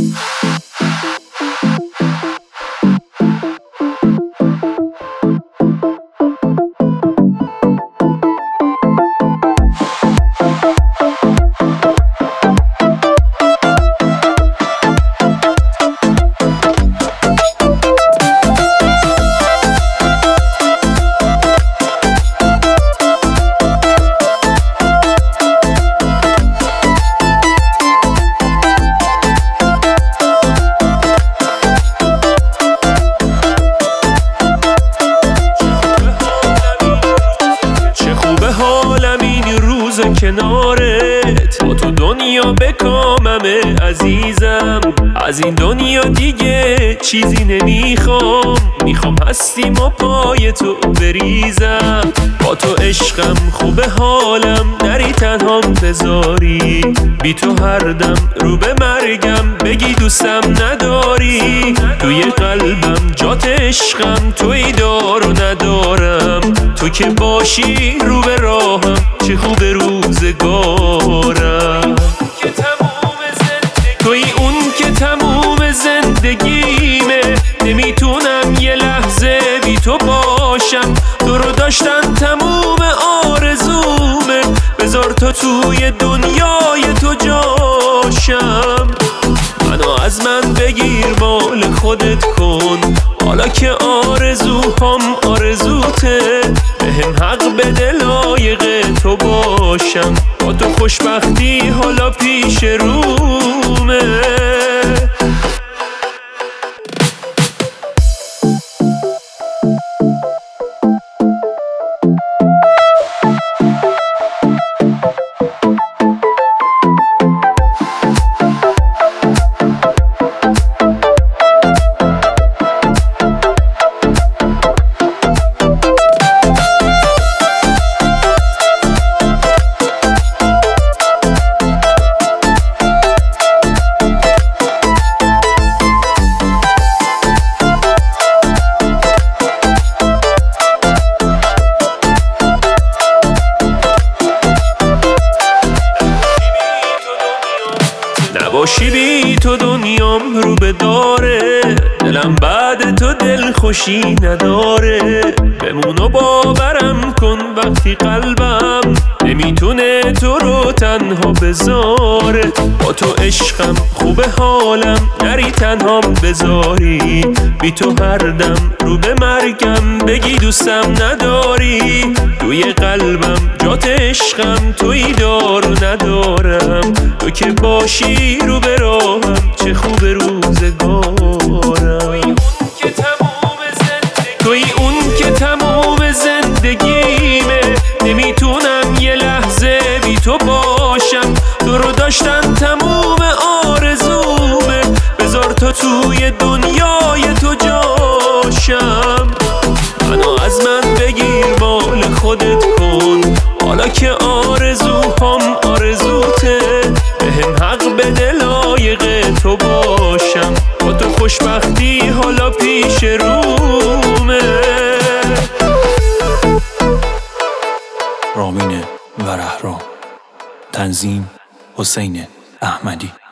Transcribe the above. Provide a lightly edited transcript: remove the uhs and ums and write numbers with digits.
کنارت با تو دنیا بکاممه عزیزم، از این دنیا دیگه چیزی نمیخوام. میخوام هستیم و پای تو بریزم، با تو عشقم خوبه حالم، نری تنهام بذاری، بی تو هر دم رو به مرگم، بگی دوستم نداری. توی قلبم جات عشقم، توی دار و ندارم، تو که باشی رو به راهم، چه خوب روزگارم. توی اون که تموم زندگیمه، نمیتونم یه لحظه بی تو باشم، تو رو داشتن تموم آرزومه، بذار تا توی دنیای تو جاشم. منو از من بگیر مال خودت کن، حالا که آرزوهام آرزوته، بهم حق بده لایق تو باشم، با تو خوشبختی حالا پیش رومه. نباشی بی تو دنیام رو به داره، دلم بعد تو دل خوشی نداره، بمون و باورم کن وقتی قلبم نمیتونه تو رو تنها بذاره. با تو عشقم خوبه حالم، نری تنهام بذاری، بی تو هر دم رو به مرگم، بگی دوستم نداری. توی قلبم جات عشقم، توی دار و ندارم، تو که باشی رو به راهم، چه خوب روزگارم. توی اون که تموم زندگیمه، نمیتونم یه لحظه بی تو باشم، تو رو داشتن تموم آرزومه، بذار تا توی دنیای تو جاشم. منو از من بگیر مال خودت کن، حالا که آرزوهام آرزوته، بهم حق بده لایق تو باشم، با تو خوشبختی حالا پیش رومه. رامین ورهرام، تنظیم حسین احمدی.